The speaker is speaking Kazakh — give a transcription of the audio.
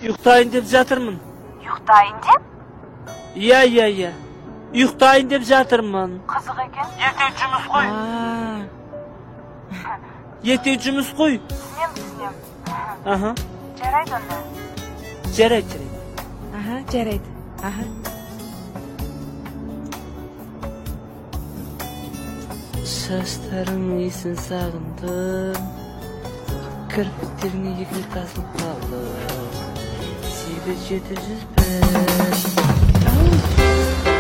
Uykutayın dep жатырмын. Uykutayın dep? Iya. Uykutayın dep жатырмын. Kızık eken. Ертең жұмыс қой. Ертең жұмыс қой. Түсінем. Аха. Жарайды онда. Жарайды. Аха, жарайды. Аха. Шаштарың исін сағындым. Кірпіктеріңе екі тасылып қалдым. 8-700 бір.